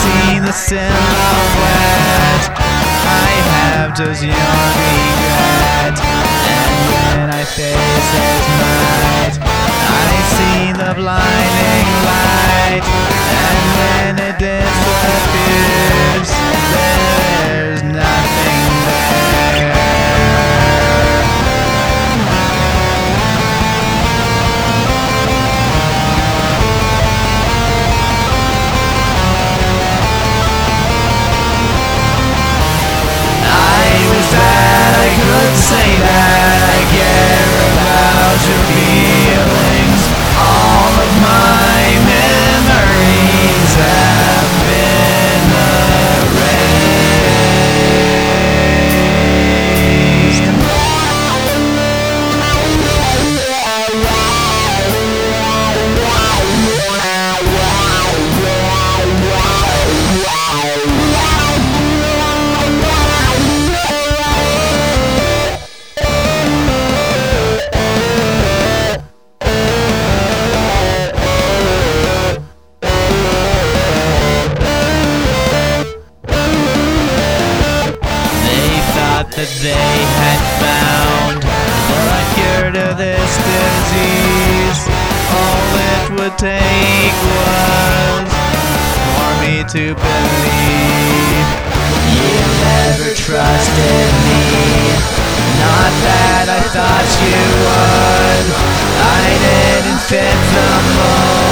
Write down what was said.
seen the silhouette. I have just your regret. And when I face this night, I see the blinding light. And when it disappears, there's nothing there. I could say that I care about your feelings. All of my memories have been that they had found the cure to this disease. All it would take was for me to believe. You never trusted me, not that I thought you would. I didn't fit the mold.